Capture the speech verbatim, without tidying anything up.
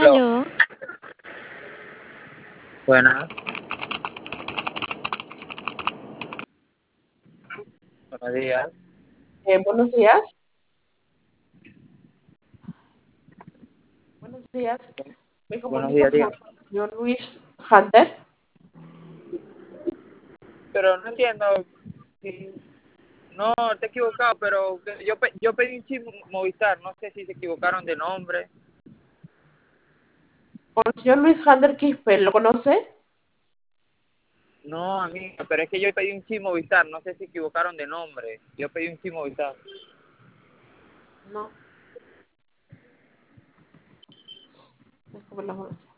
Aló, Aló, buenas, buenos días. Eh, buenos días. Buenos días. Me Buenos comunico días, con dígame. el señor Luis Hunter. Pero no entiendo, si no te he equivocado, pero que yo, pe- yo pedí un chip Movistar, no sé si se equivocaron de nombre. Con el señor Luis Hunter Quispe, ¿lo conoce? No, amigo, pero es que yo pedí un chip Movistar, no sé si se equivocaron de nombre. Yo pedí un chip Movistar. No. Es como la